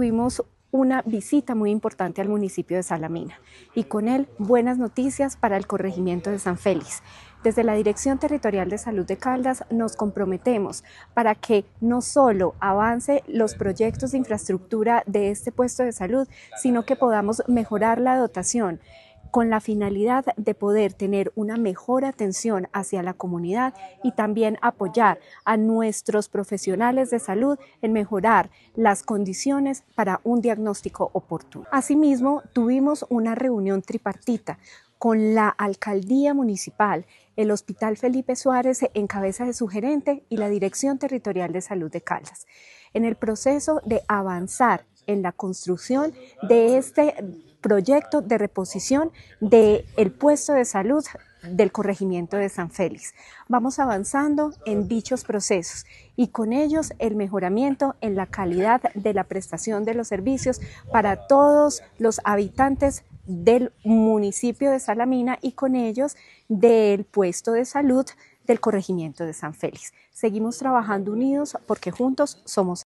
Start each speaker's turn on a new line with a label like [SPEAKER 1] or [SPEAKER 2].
[SPEAKER 1] tuvimos una visita muy importante al municipio de Salamina y con él buenas noticias para el corregimiento de San Félix. Desde la Dirección Territorial de Salud de Caldas nos comprometemos para que no solo avance los proyectos de infraestructura de este puesto de salud, sino que podamos mejorar la dotación con la finalidad de poder tener una mejor atención hacia la comunidad y también apoyar a nuestros profesionales de salud en mejorar las condiciones para un diagnóstico oportuno. Asimismo, tuvimos una reunión tripartita con la Alcaldía Municipal, el Hospital Felipe Suárez en cabeza de su gerente y la Dirección Territorial de Salud de Caldas, en el proceso de avanzar en la construcción de este proyecto de reposición del puesto de salud del corregimiento de San Félix. Vamos avanzando en dichos procesos y con ellos el mejoramiento en la calidad de la prestación de los servicios para todos los habitantes del municipio de Salamina y con ellos del puesto de salud del corregimiento de San Félix. Seguimos trabajando unidos porque juntos somos